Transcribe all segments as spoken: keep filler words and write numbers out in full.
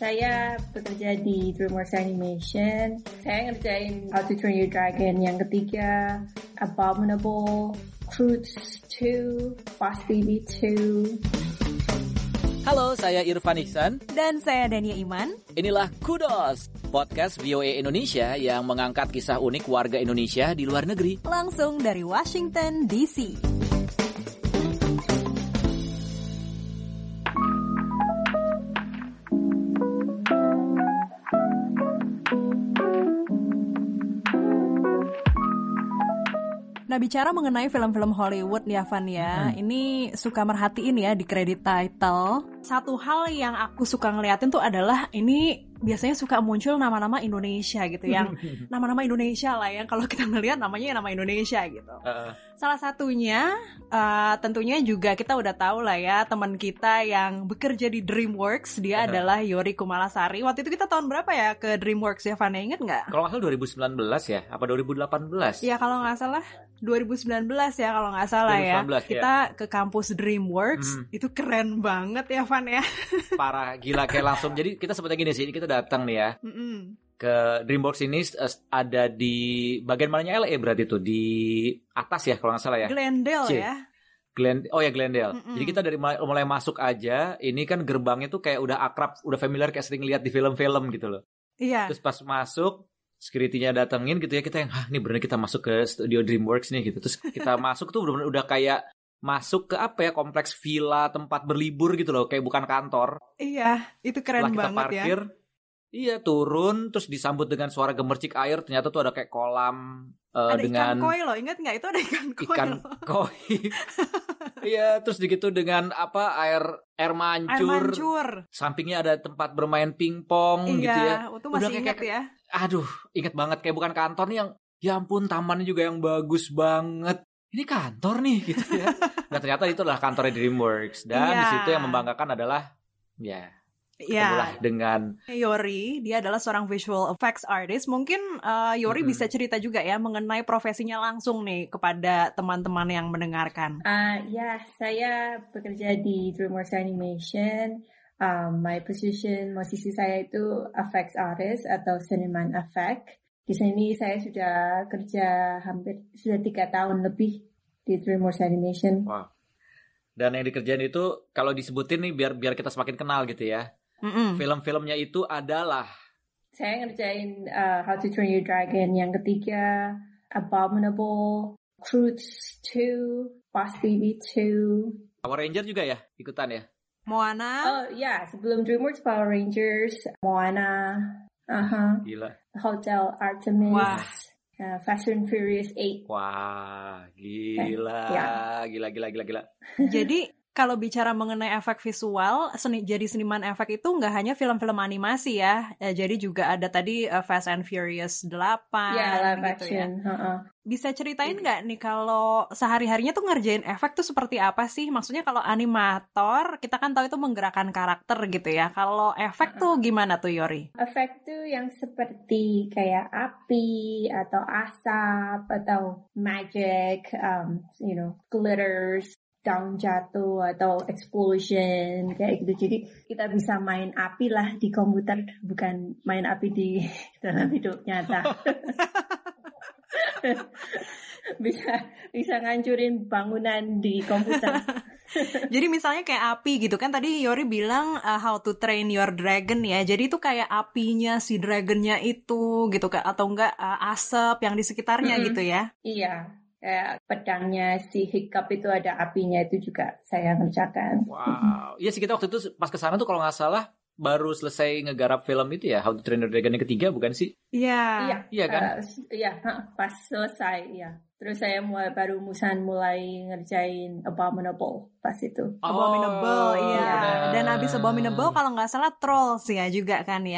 saya bekerja di DreamWorks Animation. Saya ngerjain How to Train Your Dragon yang ketiga, Abominable, Croods two, Boss Baby two. Halo, saya Irfan Ihsan. Dan saya Dania Iman. Inilah Kudos, podcast V O A Indonesia yang mengangkat kisah unik warga Indonesia di luar negeri. Langsung dari Washington, D C. Nah, bicara mengenai film-film Hollywood ya, Van ya, hmm. ini suka merhatiin ya di kredit title. Satu hal yang aku suka ngeliatin tuh adalah ini biasanya suka muncul nama-nama Indonesia gitu, yang nama-nama Indonesia lah yang kalau kita ngeliat namanya nama Indonesia gitu. Uh. Salah satunya uh, tentunya juga kita udah tahu lah ya, teman kita yang bekerja di DreamWorks, dia uh. adalah Yory Kumalasari. Waktu itu kita tahun berapa ya ke DreamWorks ya, Van? Ingat nggak? Kalau nggak salah dua ribu sembilan belas ya, apa dua ribu delapan belas? Ya kalau nggak salah dua ribu sembilan belas ya kalau nggak salah ya. Kita ya. Ke kampus DreamWorks, hmm. itu keren banget ya, Van ya. Parah, gila, kayak langsung. Jadi kita seperti gini sih, kita datang nih ya. Mm-mm. Ke DreamWorks ini ada di bagian mananya L A berarti tuh, di atas ya kalau nggak salah ya. Glendale C. ya. Glend, oh ya Glendale. Mm-mm. Jadi kita dari mulai, mulai masuk aja, ini kan gerbangnya tuh kayak udah akrab, udah familiar, kayak sering lihat di film-film gitu loh. Iya. Terus pas masuk, security-nya datengin gitu ya, kita yang, ah ini bener kita masuk ke studio DreamWorks nih gitu. Terus kita masuk tuh bener-bener udah kayak masuk ke apa ya, kompleks villa, tempat berlibur gitu loh, kayak bukan kantor. Iya, itu keren banget ya. Setelah kita parkir, iya turun, terus disambut dengan suara gemercik air, ternyata tuh ada kayak kolam uh, ada dengan... ikan koi loh, ingat nggak? Itu ada ikan koi Ikan loh. koi. Iya, terus begitu dengan apa, air air mancur. Air mancur. Sampingnya ada tempat bermain pingpong iya, gitu ya. Iya, itu masih udah ingat kayak, ya. Aduh, ingat banget, kayak bukan kantor nih yang, ya ampun tamannya juga yang bagus banget. Ini kantor nih gitu ya. Nah ternyata itu adalah kantornya DreamWorks. Dan yeah. di situ yang membanggakan adalah ya ketemulah yeah. dengan Yory. Dia adalah seorang visual effects artist. Mungkin uh, Yory mm-hmm. bisa cerita juga ya mengenai profesinya langsung nih kepada teman-teman yang mendengarkan. Uh, ya, saya bekerja di DreamWorks Animation. Um, my position, posisi saya itu effects artist atau seniman efek. Di sini saya sudah kerja hampir sudah tiga tahun lebih di DreamWorks Animation. Wow. Dan yang dikerjain itu kalau disebutin nih biar biar kita semakin kenal gitu ya. Mm-mm. Film-filmnya itu adalah saya ngerjain uh, How to Train Your Dragon yang ketiga, Abominable, Croods two, Boss Baby two. Power Ranger juga ya ikutan ya? Moana. Oh ya, sebelum DreamWorks Power Rangers, Moana. Uh-huh. Gila. Hotel Artemis. Wah. Uh, Fast and Furious eight. Wah, gila. Ya. Gila, gila, gila, gila. Jadi, kalau bicara mengenai efek visual, seni, jadi seniman efek itu nggak hanya film-film animasi ya. ya jadi juga ada tadi uh, Fast and Furious delapan. Ya, live gitu action. Ya. Uh-uh. Bisa ceritain nggak nih kalau sehari-harinya tuh ngerjain efek tuh seperti apa sih? Maksudnya kalau animator, kita kan tahu itu menggerakkan karakter gitu ya. Kalau efek uh-uh. tuh gimana tuh Yory? Efek tuh yang seperti kayak api atau asap atau magic, um, you know, glitters, daun jatuh atau explosion kayak gitu. Jadi kita bisa main api lah di komputer, bukan main api di dalam hidup nyata. bisa bisa ngancurin bangunan di komputer. Jadi misalnya kayak api gitu kan, tadi Yory bilang uh, How to Train Your Dragon ya. Jadi itu kayak apinya si dragonnya itu gitu kan, atau enggak uh, asap yang di sekitarnya mm-hmm. gitu ya. Iya. Kayak pedangnya si Hiccup itu ada apinya, itu juga saya kerjakan. Wow. Iya sih, kita waktu itu pas kesana tuh kalau nggak salah baru selesai ngegarap film itu ya, How to Train Your Dragon yang ketiga bukan sih? Iya. Iya. Iya kan? Uh, iya, pas selesai ya. Terus saya mulai baru musan mulai ngerjain Abominable pas itu. Oh, Abominable, iya. Bener. Dan abis Abominable kalau nggak salah Trolls ya juga kan ya.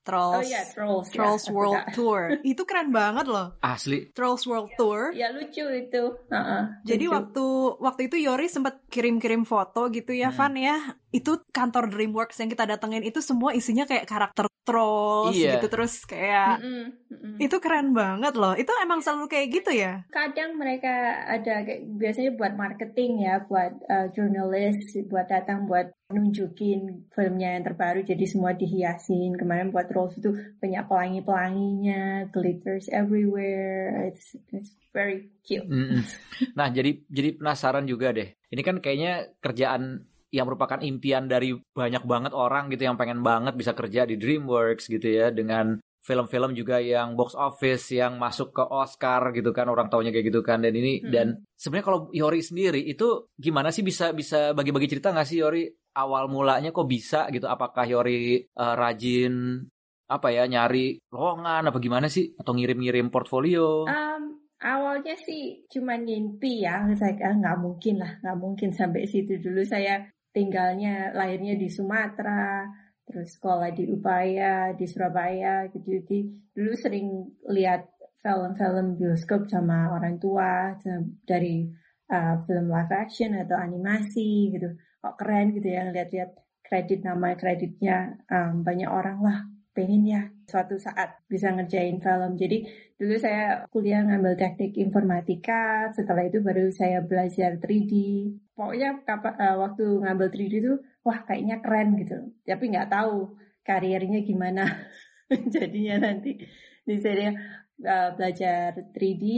Trolls. Oh iya, Trolls. Trolls ya, World Tour. Itu keren banget loh. Asli. Trolls World Tour. Ya lucu itu. Uh-uh, Jadi lucu. waktu waktu itu Yori sempat kirim-kirim foto gitu ya, hmm. Van ya. Itu kantor DreamWorks yang kita datengin itu semua isinya kayak karakter Trolls iya. gitu, terus kayak mm-mm, mm-mm. Itu keren banget loh. Itu emang selalu kayak gitu ya? Kadang mereka ada kayak, biasanya buat marketing ya, buat uh, jurnalis, buat datang buat nunjukin filmnya yang terbaru, jadi semua dihiasin. Kemarin buat Trolls itu banyak pelangi-pelanginya, glitters everywhere. It's it's very cute. Mm-mm. Nah, jadi jadi penasaran juga deh. Ini kan kayaknya kerjaan yang merupakan impian dari banyak banget orang gitu yang pengen banget bisa kerja di DreamWorks gitu ya, dengan film-film juga yang box office yang masuk ke Oscar gitu kan, orang taunya kayak gitu kan. Dan ini hmm. dan sebenarnya kalau Yori sendiri itu gimana sih, bisa bisa bagi-bagi cerita nggak sih Yori? Awal mulanya kok bisa gitu? Apakah Yori uh, rajin apa ya nyari lowongan apa gimana sih, atau ngirim-ngirim portfolio? Um, awalnya sih cuma ngimpi ya, saya ah, nggak mungkin lah, nggak mungkin sampai situ dulu. Saya tinggalnya lahirnya di Sumatera, terus sekolah di Upaya, di Surabaya gitu. Jadi dulu sering lihat film-film bioskop sama orang tua dari uh, film live action atau animasi gitu. Kok keren gitu ya, lihat-lihat kredit, nama kreditnya um, banyak orang lah pengen ya suatu saat bisa ngerjain film. Jadi dulu saya kuliah ngambil teknik informatika, setelah itu baru saya belajar tiga D. Pokoknya kapa, uh, waktu ngambil tiga D itu wah kayaknya keren gitu, tapi nggak tahu karirnya gimana jadinya nanti. Jadi saya uh, belajar tiga D,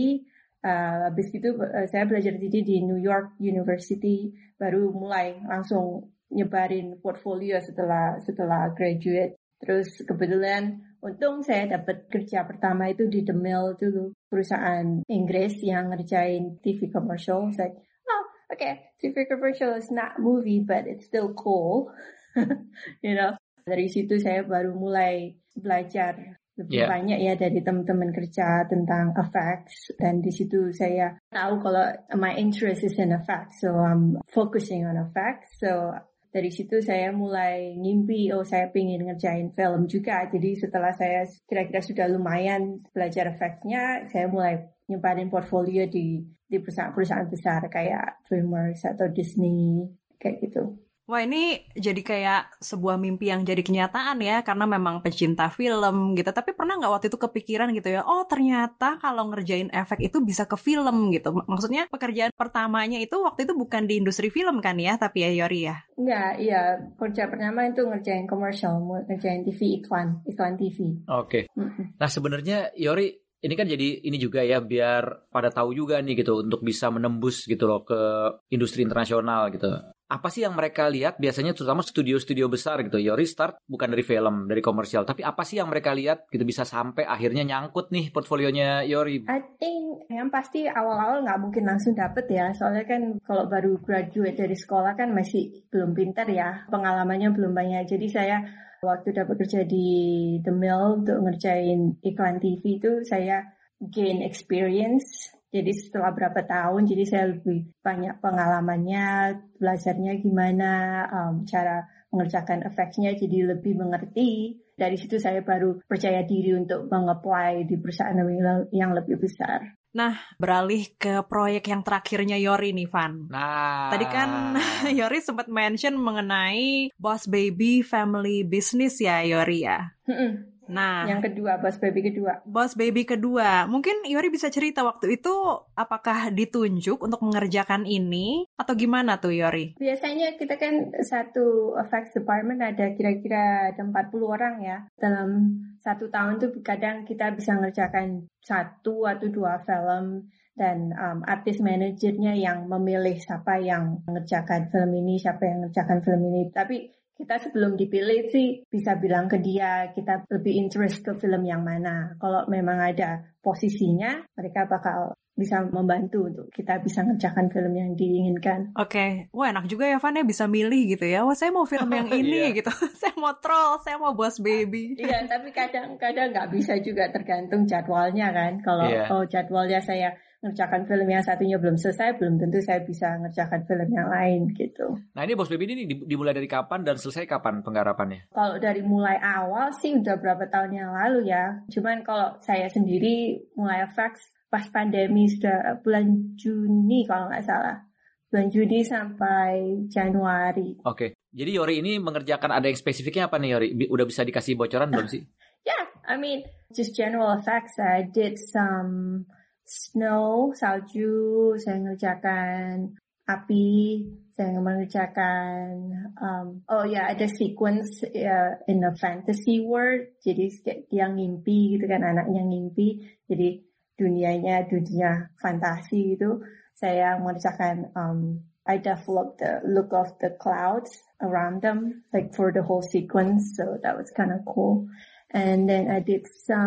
uh, habis itu uh, saya belajar tiga D di New York University, baru mulai langsung nyebarin portfolio setelah setelah graduate. Terus kebetulan untung saya dapat kerja pertama itu di The Mill dulu, perusahaan Inggris yang ngerjain T V commercial. Saya, oh okay, T V commercial is not movie but it's still cool, you know. Dari situ saya baru mulai belajar lebih yeah. banyak ya dari teman-teman kerja tentang effects, dan di situ saya tahu kalau my interest is in effects, so I'm focusing on effects. So dari situ saya mulai ngimpi, oh saya pengen ngerjain film juga. Jadi setelah saya kira-kira sudah lumayan belajar efeknya, saya mulai nyebarin portfolio di di perusahaan-perusahaan besar kayak DreamWorks atau Disney kayak gitu. Wah, ini jadi kayak sebuah mimpi yang jadi kenyataan ya, karena memang pecinta film gitu. Tapi pernah nggak waktu itu kepikiran gitu ya, oh ternyata kalau ngerjain efek itu bisa ke film gitu. Maksudnya pekerjaan pertamanya itu waktu itu bukan di industri film kan ya, tapi ya Yori ya? Enggak, iya. Kerja pertama itu ngerjain komersial, ngerjain T V iklan, iklan T V. Oke. Okay. Mm-hmm. Nah sebenarnya Yori, ini kan jadi ini juga ya, biar pada tahu juga nih gitu, untuk bisa menembus gitu loh ke industri internasional gitu. Apa sih yang mereka lihat biasanya, terutama studio-studio besar gitu? Yori start bukan dari film, dari komersial, tapi apa sih yang mereka lihat gitu bisa sampai akhirnya nyangkut nih portfolionya Yori? I think yang pasti awal-awal nggak mungkin langsung dapet ya, soalnya kan kalau baru graduate dari sekolah kan masih belum pintar ya, pengalamannya belum banyak. Jadi saya waktu dapat kerja di The Mill untuk ngerjain iklan T V itu saya gain experience. Jadi setelah berapa tahun, jadi saya lebih banyak pengalamannya, belajarnya gimana, um, cara mengerjakan efeknya, jadi lebih mengerti. Dari situ saya baru percaya diri untuk meng-apply di perusahaan yang lebih besar. Nah, beralih ke proyek yang terakhirnya Yori nih, Van. Nah, tadi kan Yori sempat mention mengenai Boss Baby Family Business ya, Yori ya. Nah, yang kedua, Boss Baby kedua. Boss Baby kedua. Mungkin Yori bisa cerita waktu itu apakah ditunjuk untuk mengerjakan ini atau gimana tuh Yori? Biasanya kita kan satu effects department ada kira-kira ada empat puluh orang ya. Dalam satu tahun tuh kadang kita bisa ngerjakan satu atau dua film, dan um, artis manajernya yang memilih siapa yang mengerjakan film ini, siapa yang mengerjakan film ini. Tapi kita sebelum dipilih sih bisa bilang ke dia kita lebih interest ke film yang mana. Kalau memang ada posisinya, mereka bakal bisa membantu untuk kita bisa ngerjakan film yang diinginkan. Oke, okay. Wah enak juga ya Van ya, bisa milih gitu ya. Wah saya mau film yang ini gitu. Saya mau troll, saya mau Boss Baby. Iya, tapi kadang-kadang nggak bisa juga, tergantung jadwalnya kan. Kalau yeah. oh jadwalnya saya ngerjakan film yang satunya belum selesai, belum tentu saya bisa ngerjakan film yang lain gitu. Nah ini Boss Baby ini dimulai dari kapan dan selesai kapan penggarapannya? Kalau dari mulai awal sih udah berapa tahun yang lalu ya. Cuman kalau saya sendiri mulai effects pas pandemi sudah bulan Juni kalau nggak salah. Bulan Juni sampai Januari. Oke, okay. Jadi Yori ini mengerjakan ada yang spesifiknya apa nih Yori? Udah bisa dikasih bocoran belum sih? Yeah, I mean just general effects. I did some snow, salju, saya mengerjakan api, saya mengerjakan um, oh ya yeah, ada sequence uh, in a fantasy world. Jadi dia ngimpi gitu kan, anaknya ngimpi. Jadi dunianya dunia fantasi itu. Saya mengerjakan um, I developed the look of the clouds around them like for the whole sequence, so that was kind of cool. And then I did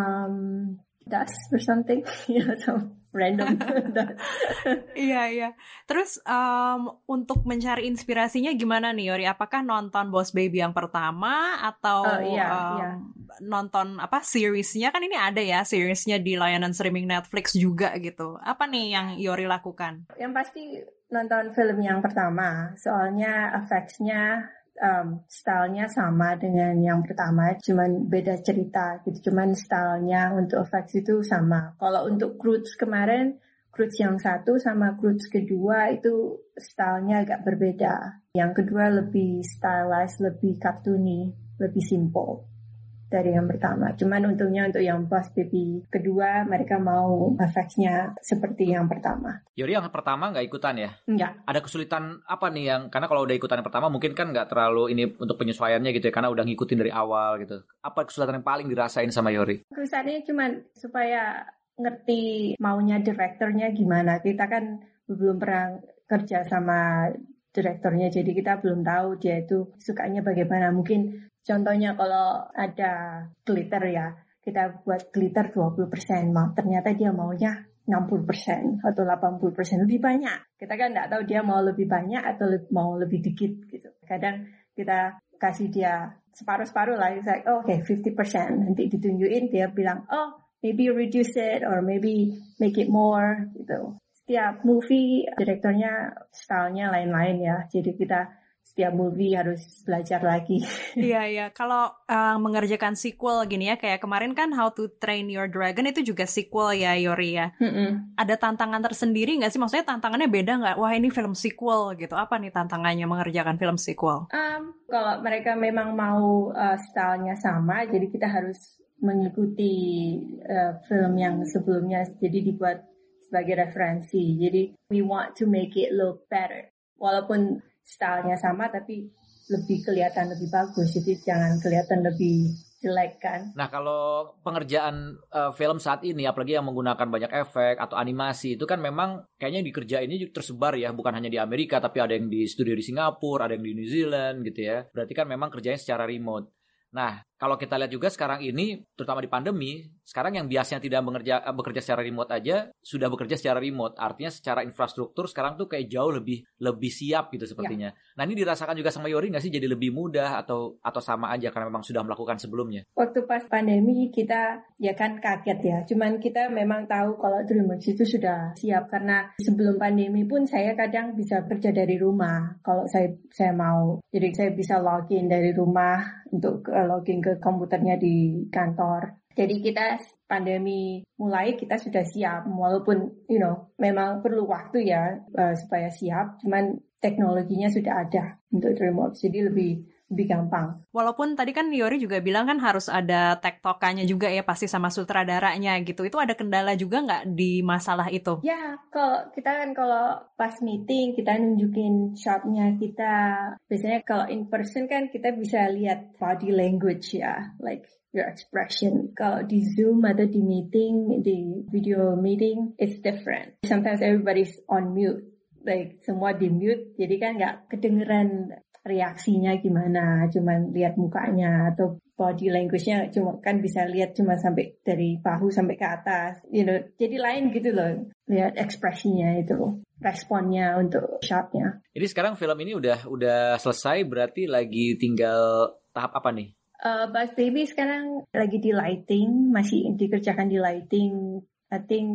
some dust or something, you know, some random dust. Iya, iya. Terus um, untuk mencari inspirasinya gimana nih Yori? Apakah nonton Boss Baby yang pertama atau oh, iya, um, iya. nonton apa seriesnya? Kan ini ada ya seriesnya di layanan streaming Netflix juga gitu. Apa nih yang Yori lakukan? Yang pasti nonton film yang pertama, soalnya effects-nya Um, stylenya sama dengan yang pertama, cuman beda cerita gitu. Cuman stylenya untuk effects itu sama. Kalau untuk Croods kemarin, Croods yang satu sama Croods kedua itu stylenya agak berbeda. Yang kedua lebih stylized, lebih cartoony, lebih simple dari yang pertama. Cuman untungnya untuk yang Boss Baby kedua mereka mau efeknya seperti yang pertama. Yori yang pertama nggak ikutan ya? Enggak. Ada kesulitan apa nih yang, karena kalau udah ikutan yang pertama mungkin kan nggak terlalu ini untuk penyesuaiannya gitu ya, karena udah ngikutin dari awal gitu. Apa kesulitan yang paling dirasain sama Yori? Kesulitannya cuman supaya ngerti maunya direkturnya gimana. Kita kan belum pernah kerja sama direkturnya, jadi kita belum tahu dia itu sukanya bagaimana. Mungkin contohnya kalau ada glitter ya, kita buat glitter dua puluh persen, ternyata dia maunya enam puluh persen atau delapan puluh persen, lebih banyak. Kita kan nggak tahu dia mau lebih banyak atau mau lebih dikit gitu. Kadang kita kasih dia separuh-separuh lah, it's like, oh, oke, okay, fifty persen. Nanti ditunjukin, dia bilang, oh, maybe reduce it or maybe make it more gitu. Setiap movie direkturnya stylenya lain-lain ya, jadi kita setiap movie harus belajar lagi. Iya, iya. Kalau uh, mengerjakan sequel gini ya, kayak kemarin kan How to Train Your Dragon itu juga sequel ya, Yori ya. Mm-mm. Ada tantangan tersendiri nggak sih? Maksudnya tantangannya beda nggak? Wah ini film sequel gitu. Apa nih tantangannya mengerjakan film sequel? Um, kalau mereka memang mau uh, stylenya sama, jadi kita harus mengikuti uh, film yang sebelumnya, jadi dibuat sebagai referensi. Jadi we want to make it look better. Walaupun stylenya sama tapi lebih kelihatan lebih bagus, jadi jangan kelihatan lebih jelek kan. Nah kalau pengerjaan uh, film saat ini apalagi yang menggunakan banyak efek atau animasi itu kan memang kayaknya dikerjainnya tersebar ya, bukan hanya di Amerika tapi ada yang di studio di Singapura, ada yang di New Zealand gitu ya. Berarti kan memang kerjanya secara remote. Nah, kalau kita lihat juga sekarang ini, terutama di pandemi, sekarang yang biasanya tidak bekerja, bekerja secara remote aja, sudah bekerja secara remote. Artinya secara infrastruktur sekarang tuh kayak jauh lebih lebih siap gitu sepertinya. Ya. Nah, ini dirasakan juga sama Yori nggak sih? Jadi lebih mudah atau atau sama aja karena memang sudah melakukan sebelumnya? Waktu pas pandemi kita ya kan kaget ya. Cuman kita memang tahu kalau DreamWorks itu sudah siap. Karena sebelum pandemi pun saya kadang bisa kerja dari rumah kalau saya saya mau. Jadi saya bisa login dari rumah untuk login ke komputernya di kantor. Jadi kita pandemi mulai kita sudah siap, walaupun you know memang perlu waktu ya uh, supaya siap. Cuman teknologinya sudah ada untuk DreamWorks, jadi lebih lebih gampang. Walaupun tadi kan Yori juga bilang kan harus ada tektokannya juga ya pasti sama sutradaranya gitu. Itu ada kendala juga nggak di masalah itu? Ya, kalau kita kan kalau pas meeting kita nunjukin shotnya kita. Biasanya kalau in person kan kita bisa lihat body language ya, like your expression. Kalau di Zoom atau di meeting, di video meeting, it's different. Sometimes everybody's on mute, like semua di mute, jadi kan nggak kedengeran reaksinya gimana, cuman lihat mukanya atau body language-nya cuma kan bisa lihat cuma sampai dari bahu sampai ke atas, you know. Jadi lain gitu loh, lihat ekspresinya itu, responnya untuk shotnya. Jadi sekarang film ini udah udah selesai, berarti lagi tinggal tahap apa nih? Uh, Boss Baby sekarang lagi di lighting, masih dikerjakan di lighting. I think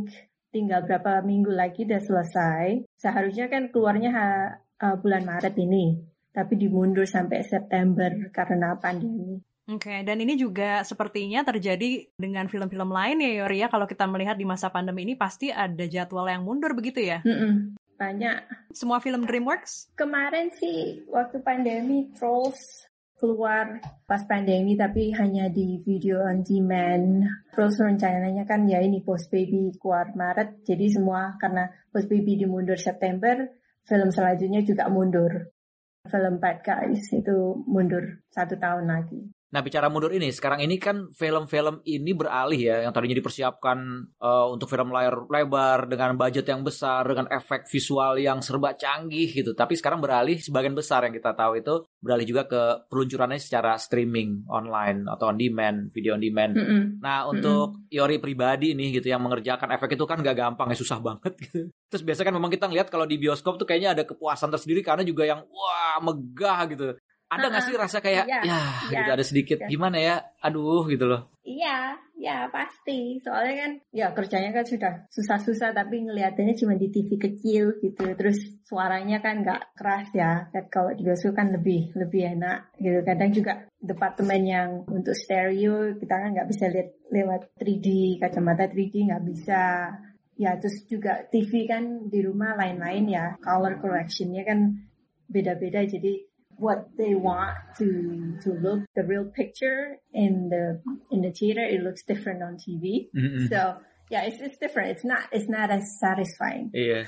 tinggal berapa minggu lagi udah selesai. Seharusnya kan keluarnya ha, uh, bulan Maret ini, tapi dimundur sampai September karena pandemi. Oke, okay, dan ini juga sepertinya terjadi dengan film-film lain ya Yori ya. Kalau kita melihat di masa pandemi ini pasti ada jadwal yang mundur begitu ya? Mm-mm, banyak. Semua film DreamWorks? Kemarin sih waktu pandemi Trolls keluar pas pandemi tapi hanya di video on demand. Terus rencananya kan ya ini Boss Baby keluar Maret, jadi semua karena Boss Baby dimundur September, film selanjutnya juga mundur. Film Bad Guys itu mundur satu tahun lagi. Nah, bicara mundur ini, sekarang ini kan film-film ini beralih ya, yang tadinya dipersiapkan uh, untuk film layar lebar dengan budget yang besar, dengan efek visual yang serba canggih gitu. Tapi sekarang beralih, sebagian besar yang kita tahu itu beralih juga ke peluncurannya secara streaming online atau on demand, video on demand. Mm-mm. Nah, untuk Mm-mm. Yori pribadi nih gitu yang mengerjakan efek itu kan gak gampang ya, susah banget gitu. Terus biasanya kan memang kita ngeliat kalau di bioskop tuh kayaknya ada kepuasan tersendiri karena juga yang wah megah gitu. Ada nggak uh-uh. sih rasa kayak iya, ya iya, gitu ada sedikit iya. Gimana ya, aduh gitu loh. Iya, ya pasti. Soalnya kan ya kerjanya kan sudah susah-susah tapi ngeliatinnya cuma di T V kecil gitu. Terus suaranya kan nggak keras ya. Dan kalau di bioskop kan lebih lebih enak gitu. Kadang juga departemen yang untuk stereo kita kan nggak bisa lihat lewat tiga D, kacamata tiga D nggak bisa. Ya terus juga T V kan di rumah lain-lain ya. Color correctionnya kan beda-beda jadi what they want to to look the real picture in the in the theater, it looks different on T V. Mm-hmm. So yeah, it's it's different. It's not it's not as satisfying. Iya.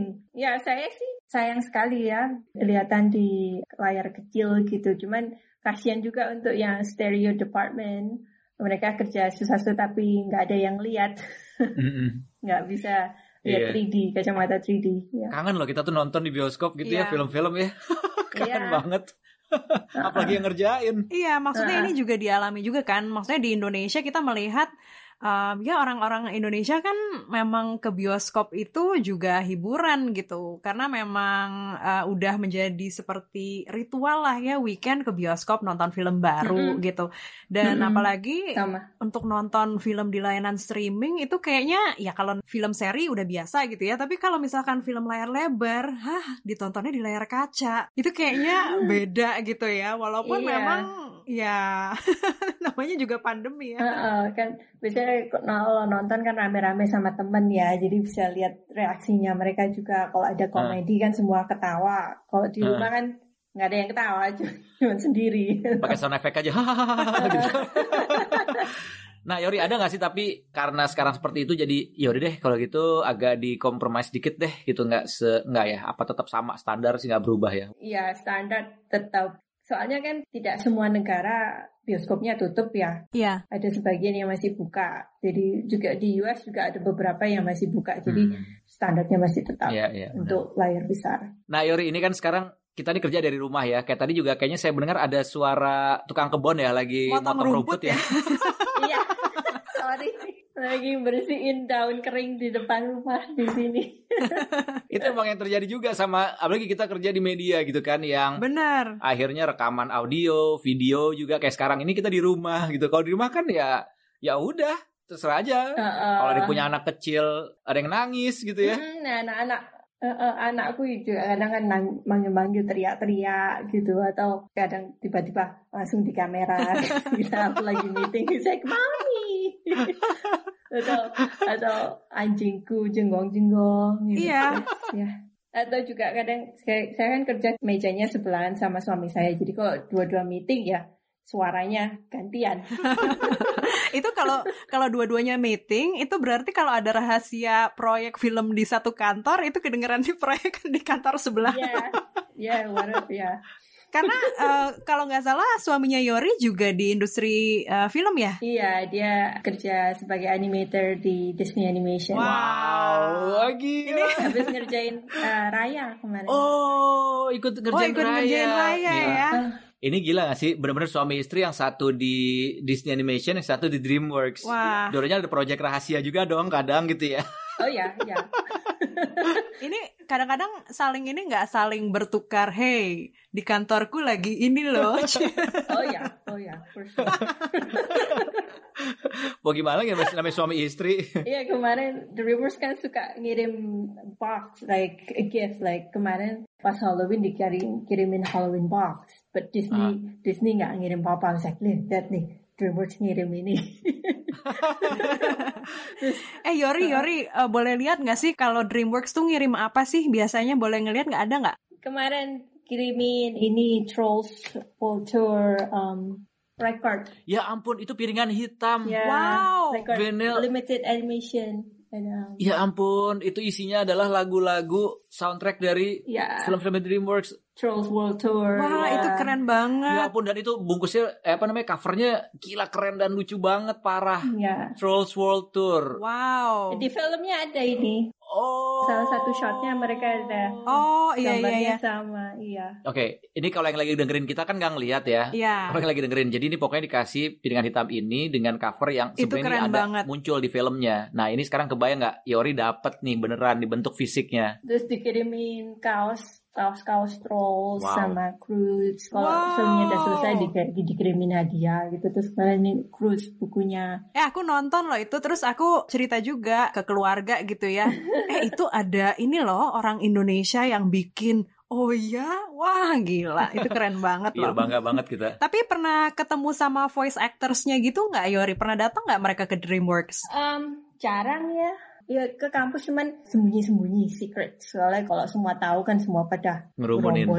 Ya saya sih sayang sekali ya kelihatan di layar kecil gitu. Cuman kasihan juga untuk yang stereo department. Mereka kerja susah-susah tapi nggak ada yang lihat. Mm-hmm. Nggak bisa lihat yeah. tiga D, kacamata tiga D. Ya. Kangen loh kita tuh nonton di bioskop gitu yeah. ya film-film ya. Kangen yeah. banget. Apalagi yang ngerjain. Iya, maksudnya uh. ini juga dialami juga kan. Maksudnya di Indonesia kita melihat Um, ya orang-orang Indonesia kan memang ke bioskop itu juga hiburan gitu. Karena memang uh, udah menjadi seperti ritual lah ya weekend ke bioskop nonton film baru mm-hmm. gitu. Dan mm-hmm. apalagi Sama. Untuk nonton film di layanan streaming itu kayaknya ya kalau film seri udah biasa gitu ya. Tapi kalau misalkan film layar lebar, hah ditontonnya di layar kaca. Itu kayaknya beda gitu ya. Walaupun yeah. memang ya namanya juga pandemi ya. Uh-uh, kan biasanya kalau nonton kan rame-rame sama temen ya, jadi bisa lihat reaksinya mereka juga. Kalau ada komedi uh. kan semua ketawa. Kalau di uh. rumah kan nggak ada yang ketawa, cuma sendiri. Pakai sound effect aja. gitu. Nah Yori ada nggak sih tapi karena sekarang seperti itu jadi yaudah deh kalau gitu agak dikompromis dikit deh gitu, nggak se nggak ya apa tetap sama standar sih nggak berubah ya? Iya standar tetap. Soalnya kan tidak semua negara bioskopnya tutup ya. Iya. Ada sebagian yang masih buka. Jadi juga di U S juga ada beberapa yang masih buka. Jadi hmm. standarnya masih tetap ya, ya, untuk benar. Layar besar. Nah Yori ini kan sekarang kita nih kerja dari rumah ya. Kayak tadi juga kayaknya saya mendengar ada suara tukang kebon ya lagi motong, motong rumput, rumput ya. Iya. Sorry. Lagi bersihin daun kering di depan rumah di sini. Itu emang yang terjadi juga sama, apalagi kita kerja di media gitu kan, yang benar. Akhirnya rekaman audio, video juga kayak sekarang ini kita di rumah gitu. Kalau di rumah kan ya, ya udah terserah aja. Uh, uh. Kalau ada punya anak kecil, ada yang nangis gitu ya. Hmm, nah, anak-anak. Uh, uh, anakku juga kadang kan manggil-manggil teriak-teriak gitu, atau kadang tiba-tiba langsung di kamera kita aku lagi meeting saya mami atau atau anjingku jenggong-jenggong gitu. Iya. Ya. Atau juga kadang saya, saya kan kerja mejanya sebelahan sama suami saya, jadi kalau dua-dua meeting ya suaranya gantian. Itu kalau kalau dua-duanya meeting itu berarti kalau ada rahasia proyek film di satu kantor itu kedengeran di proyek di kantor sebelah. Iya, yeah, ya, yeah, what ya. Karena uh, kalau nggak salah suaminya Yori juga di industri uh, film ya? Iya, dia kerja sebagai animator di Disney Animation. Wow, lagi ini habis ngerjain uh, Raya kemarin. Oh, ikut ngerjain oh, ikut Raya. ngerjain Raya ya. Uh, Ini gila gak sih? Benar-benar suami istri yang satu di Disney Animation, yang satu di DreamWorks. Wah. Dua-duanya ada proyek rahasia juga dong kadang gitu ya. Oh ya, ya. Ini kadang-kadang saling ini gak saling bertukar, hey, di kantorku lagi ini loh. Oh ya, oh ya, for sure. Mau gimana ya namanya suami istri. Iya, kemarin DreamWorks kan suka ngirim box like a gift, like kemarin pas Halloween dikirim kirimin Halloween box, but Disney ah. Disney nggak ngirim apa-apa. Exactly, lihat nih DreamWorks ngirim ini. eh Yori Yori uh, boleh lihat nggak sih kalau DreamWorks tuh ngirim apa sih biasanya, boleh ngelihat nggak, ada nggak? Kemarin kirimin ini Trolls World Tour um, record. Ya ampun, itu piringan hitam. Yeah, wow. Record, vinyl. Limited edition. And, um, ya ampun, itu isinya adalah lagu-lagu soundtrack dari yeah. film-film DreamWorks. Trolls World Tour. Wah, yeah. itu keren banget. Ya ampun, dan itu bungkusnya eh, apa namanya covernya gila keren dan lucu banget, parah. Yeah. Trolls World Tour. Wow. Di filmnya ada ini. Oh. Salah satu shotnya mereka ada. Oh iya iya iya. Sama, iya. Oke, okay, ini kalau yang lagi dengerin kita kan nggak ngelihat ya. Iya. Kalau yang lagi dengerin, jadi ini pokoknya dikasih piringan hitam ini dengan cover yang sebenarnya ada banget. Muncul di filmnya. Nah ini sekarang kebayang nggak, Yori dapet nih beneran dibentuk fisiknya. Terus dikirimin kaos. Kaos-kaos Trolls wow. sama Croods. Kalau wow. filmnya udah selesai di, di, dikirimin hadiah gitu. Terus kalian ini Croods bukunya. Eh aku nonton loh itu. Terus aku cerita juga ke keluarga gitu ya. eh itu ada ini loh orang Indonesia yang bikin. Oh iya, wah gila, itu keren banget loh. Iya bangga banget kita. Tapi pernah ketemu sama voice actors-nya gitu nggak Yori? Pernah datang nggak mereka ke DreamWorks? Um, jarang ya. Ya ke kampus cuman sembunyi-sembunyi, secret. Soalnya kalau semua tahu kan semua pada ngerumunin.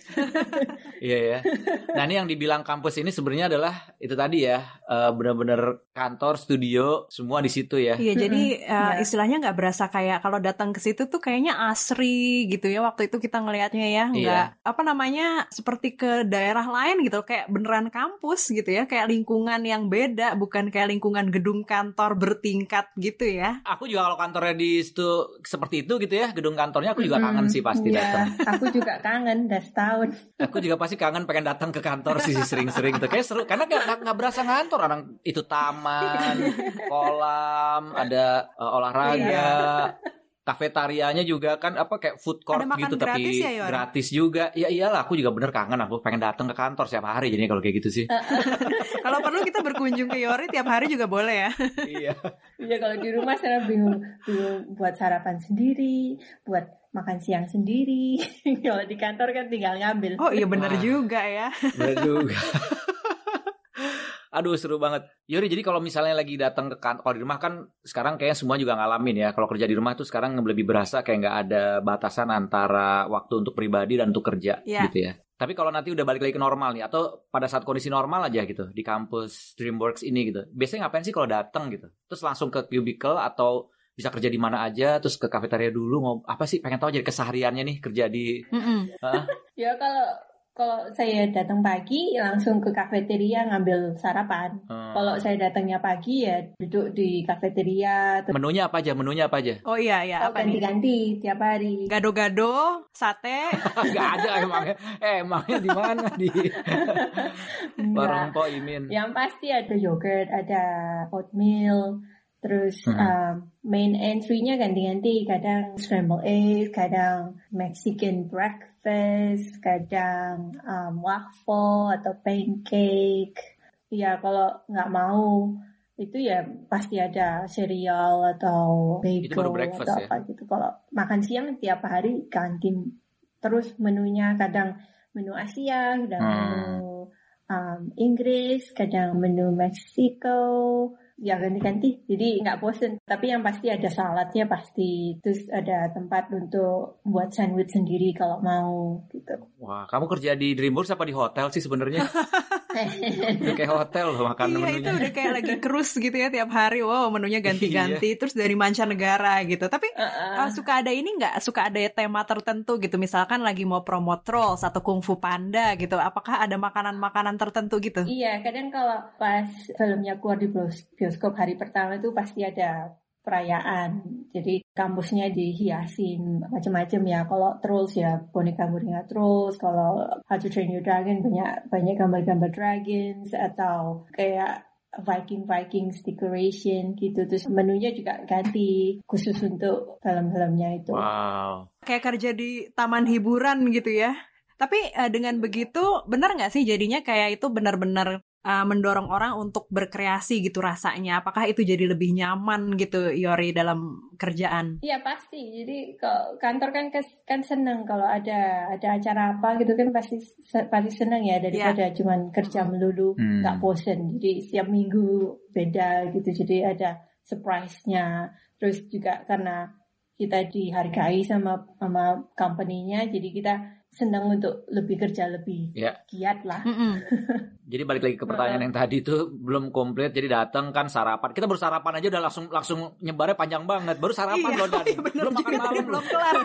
Iya ya. Nah ini yang dibilang kampus ini sebenarnya adalah itu tadi ya, uh, benar-benar kantor, studio, semua di situ ya. Iya, jadi uh, yeah. istilahnya nggak berasa kayak kalau datang ke situ tuh kayaknya asri gitu ya. Waktu itu kita ngelihatnya ya, nggak yeah. apa namanya seperti ke daerah lain gitu, kayak beneran kampus gitu ya, kayak lingkungan yang beda, bukan kayak lingkungan gedung kantor bertingkat gitu ya. Aku juga kalau kantornya di situ seperti itu gitu ya, gedung kantornya aku juga kangen sih pasti yeah, datang. Aku juga kangen, udah setahun. Aku juga pasti kangen pengen datang ke kantor sih sering-sering tuh, kayak seru karena nggak nggak berasa ngantor, orang itu taman, kolam, ada uh, olahraga. Yeah. Kafetarianya juga kan apa kayak food court gitu tapi ya, gratis juga. Ya iyalah, aku juga bener kangen, aku pengen datang ke kantor setiap hari jadinya kalau kayak gitu sih. Kalau perlu kita berkunjung ke Yori tiap hari juga boleh ya. Iya. Iya, kalau di rumah saya bingung, bingung buat sarapan sendiri, buat makan siang sendiri. Kalau di kantor kan tinggal ngambil. Oh iya benar juga ya. Benar juga. Aduh seru banget. Yori, jadi kalau misalnya lagi datang ke kantor, kalau di rumah kan sekarang kayaknya semua juga ngalamin ya. Kalau kerja di rumah tuh sekarang lebih berasa kayak nggak ada batasan antara waktu untuk pribadi dan untuk kerja yeah. gitu ya. Tapi kalau nanti udah balik lagi ke normal nih, atau pada saat kondisi normal aja gitu di kampus DreamWorks ini gitu, biasanya ngapain sih kalau datang gitu? Terus langsung ke cubicle atau bisa kerja di mana aja, terus ke kafetaria dulu, mau apa sih? Pengen tahu jadi kesehariannya nih kerja di. Uh? Ya kalau Kalau saya datang pagi langsung ke kafeteria ngambil sarapan. Hmm. Kalau saya datangnya pagi ya duduk di kafeteria. Terus... Menunya apa aja? Menunya apa aja? Oh iya iya. Oh, apa ganti-ganti nih? Tiap hari. Gado-gado, sate. Gak ada emangnya. Eh emangnya di mana di? Warung Po Imin. Yang pasti ada yogurt, ada oatmeal. Terus hmm. um, main entry-nya ganti-ganti, kadang scrambled eggs, kadang Mexican breakfast, kadang um, waffle atau pancake. Ya kalau nggak mau itu ya pasti ada cereal atau bagel atau apa ya? Gitu. Kalau makan siang tiap hari ganti terus menunya, kadang menu Asia, kadang hmm. menu um, Inggris, kadang menu Meksiko. Ya ganti-ganti, jadi nggak bosen. Tapi yang pasti ada saladnya pasti. Terus ada tempat untuk buat sandwich sendiri kalau mau gitu. Wah, kamu kerja di DreamWorks apa di hotel sih sebenarnya? Kayak hotel loh makan iya, menunya. Iya, itu udah kayak lagi cruise gitu ya tiap hari. Wow, menunya ganti-ganti. Iya. Terus dari mancanegara gitu. Tapi uh-uh. uh, suka ada ini nggak? Suka ada tema tertentu gitu. Misalkan lagi mau promo Trolls atau Kung Fu Panda gitu. Apakah ada makanan-makanan tertentu gitu? Iya, kadang kalau pas filmnya keluar di bioskop hari pertama itu pasti ada perayaan. Jadi kampusnya dihiasin macam-macam ya. Kalau Trolls ya boneka-boneka Trolls. Kalau How to Train Your Dragon banyak banyak gambar-gambar dragons atau kayak Viking-Vikings decoration gitu. Terus menunya juga ganti khusus untuk film-filmnya itu. Wow. Kayak kerja di taman hiburan gitu ya. Tapi uh, dengan begitu benar nggak sih jadinya kayak itu benar-benar uh, mendorong orang untuk berkreasi gitu rasanya. Apakah itu jadi lebih nyaman gitu Yori dalam kerjaan? Iya pasti. Jadi kalau kantor kan kan seneng kalau ada ada acara apa gitu kan pasti pasti seneng ya daripada yeah. cuman kerja melulu nggak hmm. bosen. Jadi setiap minggu beda gitu. Jadi ada surprise-nya. Terus juga karena kita dihargai sama sama company-nya, jadi kita senang untuk lebih kerja lebih yeah. giat lah. Jadi balik lagi ke pertanyaan yang tadi itu belum komplit, jadi datang kan sarapan. Kita baru sarapan aja udah langsung langsung nyebarnya panjang banget. Baru sarapan loh dan belum makan malam belum kelar.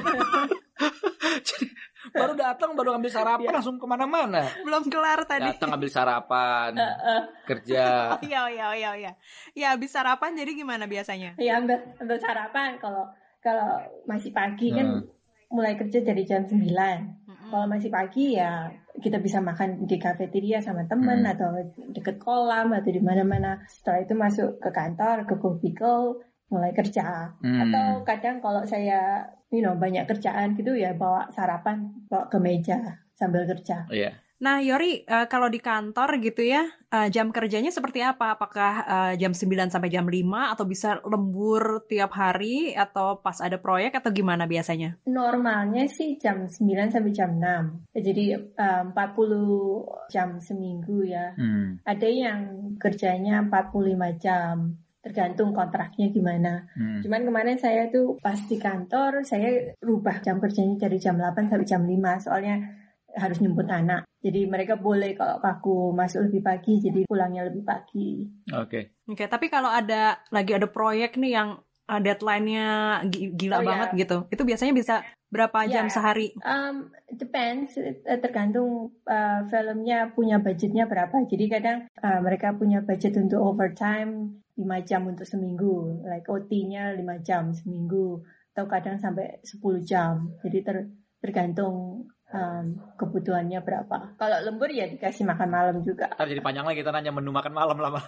Jadi, baru datang baru ambil sarapan yeah. langsung kemana-mana. Belum kelar tadi. Datang ambil sarapan, uh, uh. kerja. Oh, iya iya iya iya. Ya habis sarapan jadi gimana biasanya? Iya ambil ambil sarapan kalau Kalau masih pagi hmm. kan mulai kerja dari jam sembilan. Hmm. Kalau masih pagi ya kita bisa makan di kafeteria sama teman hmm. atau deket kolam atau di mana-mana. Setelah itu masuk ke kantor, ke kubikel, mulai kerja. Hmm. Atau kadang kalau saya you know, banyak kerjaan gitu ya bawa sarapan, bawa ke meja sambil kerja. Oh, yeah. Nah Yori, uh, kalau di kantor gitu ya, uh, jam kerjanya seperti apa? Apakah uh, jam sembilan sampai jam lima atau bisa lembur tiap hari atau pas ada proyek atau gimana biasanya? Normalnya sih jam sembilan sampai jam enam. Jadi uh, empat puluh jam seminggu ya. Hmm. Ada yang kerjanya empat puluh lima jam. Tergantung kontraknya gimana. Hmm. Cuman kemarin saya tuh pas di kantor, saya rubah jam kerjanya dari jam delapan sampai jam lima. Soalnya harus nyemput anak. Jadi mereka boleh kalau aku masuk lebih pagi, jadi pulangnya lebih pagi. Oke. Okay. Oke, okay, tapi kalau ada lagi ada proyek nih yang uh, deadline-nya gila oh, banget yeah. gitu, itu biasanya bisa berapa yeah. jam sehari? Um, depends, tergantung uh, filmnya punya budgetnya berapa. Jadi kadang uh, mereka punya budget untuk overtime lima jam untuk seminggu, like O T-nya lima jam seminggu, atau kadang sampai sepuluh jam. Jadi ter, tergantung Um, kebutuhannya berapa. Kalau lembur ya dikasih makan malam juga. Ntar jadi panjang lagi kita nanya menu makan malam lama.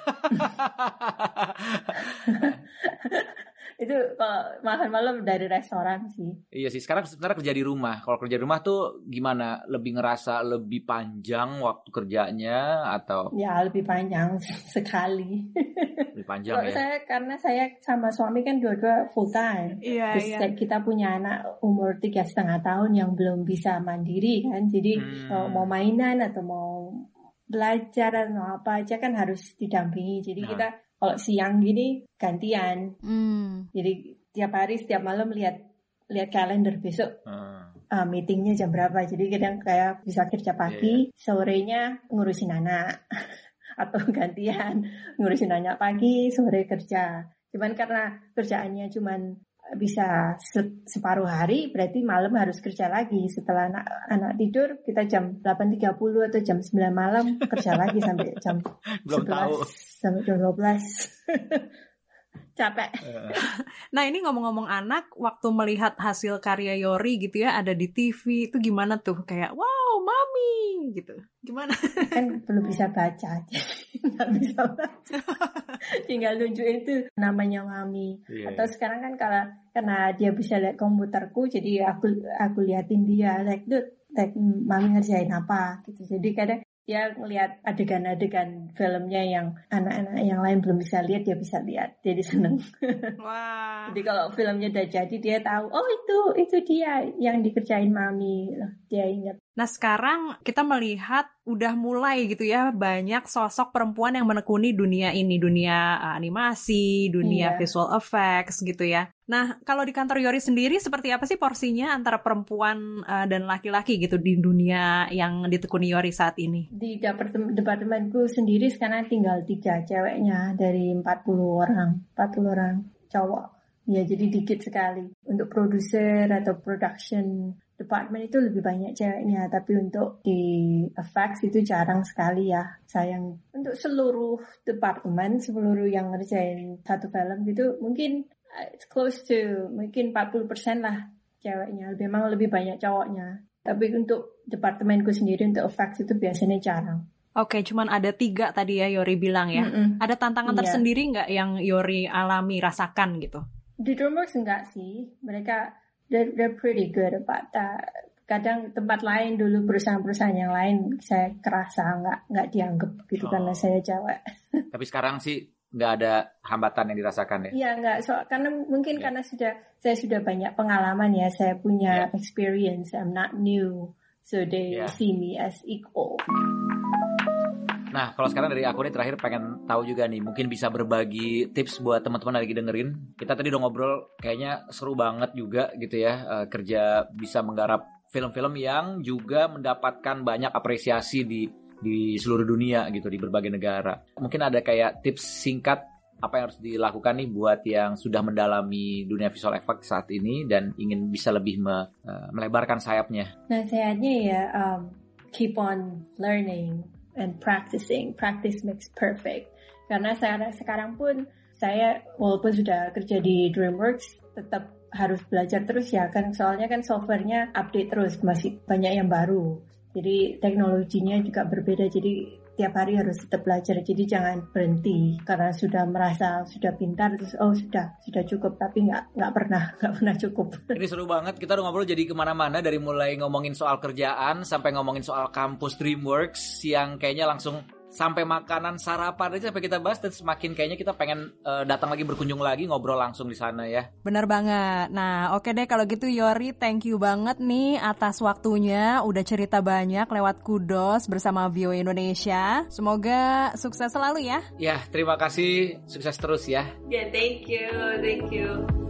Itu kalau makan malam dari restoran sih. Iya sih, sekarang sebenarnya kerja di rumah. Kalau kerja di rumah tuh gimana? Lebih ngerasa lebih panjang waktu kerjanya atau? Ya lebih panjang sekali. Lebih panjang ya. Saya karena saya sama suami kan dua-dua full time. Iya, Terus iya. kita punya anak umur tiga setengah tahun yang belum bisa mandiri kan. Jadi hmm. kalau mau mainan atau mau belajar atau apa aja kan harus didampingi. Jadi nah. kita kalau siang gini gantian. Hmm. Jadi tiap hari setiap malam lihat lihat kalender besok. Hmm. Uh, meetingnya jam berapa. Jadi kadang kayak bisa kerja pagi, yeah. sorenya ngurusin anak. Atau gantian ngurusin anak pagi, sore kerja. Cuman karena kerjaannya cuman bisa se- separuh hari, berarti malam harus kerja lagi. Setelah anak, anak tidur, kita jam delapan tiga puluh atau jam sembilan malam kerja lagi sampai jam sebelas sampai jam dua belas. Capek. Nah ini ngomong-ngomong anak, waktu melihat hasil karya Yori gitu ya, ada di T V, itu gimana tuh? Kayak wow mami gitu. Gimana? Kan belum bisa baca, nggak bisa baca. Tinggal tunjukin itu namanya mami. Yeah. Atau sekarang kan kalau karena dia bisa lihat komputerku, jadi aku aku liatin dia, like dude, like mami ngerjain apa gitu. Jadi kadang dia ngelihat adegan-adegan filmnya yang anak-anak yang lain belum bisa lihat, dia bisa lihat, jadi seneng. Wah. Jadi kalau filmnya udah jadi, dia tahu, oh itu itu dia yang dikerjain mami, dia ingat. Nah sekarang kita melihat udah mulai gitu ya banyak sosok perempuan yang menekuni dunia ini, dunia animasi, dunia yeah. visual effects gitu ya. Nah kalau di kantor Yori sendiri seperti apa sih porsinya antara perempuan uh, dan laki-laki gitu di dunia yang ditekuni Yori saat ini? Di departemen, departemenku sendiri sekarang tinggal tiga ceweknya dari empat puluh orang, empat puluh orang cowok. Ya jadi dikit sekali. Untuk produser atau production department itu lebih banyak ceweknya, tapi untuk di effects itu jarang sekali ya, sayang. Untuk seluruh departemen, seluruh yang ngerjain satu film gitu, mungkin it's close to mungkin empat puluh persen lah ceweknya, memang lebih banyak cowoknya. Tapi untuk departemenku sendiri untuk effects itu biasanya jarang. Oke, cuman ada tiga tadi ya Yori bilang ya. Mm-mm. Ada tantangan yeah. tersendiri nggak yang Yori alami, rasakan gitu? Di DreamWorks enggak sih, mereka They're, they're pretty good about that. kadang tempat lain dulu, perusahaan-perusahaan yang lain saya kerasa nggak nggak dianggap gitu oh. karena saya cewek. Tapi sekarang sih nggak ada hambatan yang dirasakan ya? Iya nggak, so, karena mungkin yeah. karena sudah saya sudah banyak pengalaman ya, saya punya yeah. experience, I'm not new, so they yeah. see me as equal. Nah, kalau sekarang dari aku nih terakhir pengen tahu juga nih, mungkin bisa berbagi tips buat teman-teman yang lagi dengerin. Kita tadi udah ngobrol, kayaknya seru banget juga gitu ya, uh, kerja bisa menggarap film-film yang juga mendapatkan banyak apresiasi di di seluruh dunia gitu, di berbagai negara. Mungkin ada kayak tips singkat apa yang harus dilakukan nih buat yang sudah mendalami dunia visual effect saat ini dan ingin bisa lebih me, uh, melebarkan sayapnya. Nasihatnya ya, um, keep on learning and practicing. Practice makes perfect. Karena saya sekarang pun saya walaupun sudah kerja di DreamWorks tetap harus belajar terus ya kan, soalnya kan softwarenya update terus, masih banyak yang baru. Jadi teknologinya juga berbeda, jadi tiap hari harus tetap belajar. Jadi jangan berhenti karena sudah merasa sudah pintar terus oh sudah sudah cukup, tapi nggak nggak pernah nggak pernah cukup. Ini seru banget, kita udah ngobrol jadi kemana-mana, dari mulai ngomongin soal kerjaan sampai ngomongin soal kampus DreamWorks yang kayaknya langsung sampai makanan sarapan aja sampai kita bahas, dan semakin kayaknya kita pengen uh, datang lagi, berkunjung lagi, ngobrol langsung di sana ya. Bener banget. Nah oke deh kalau gitu Yori, thank you banget nih atas waktunya, udah cerita banyak lewat Kudos bersama V O A Indonesia. Semoga sukses selalu ya. Ya terima kasih, sukses terus ya. Ya yeah, thank you, thank you.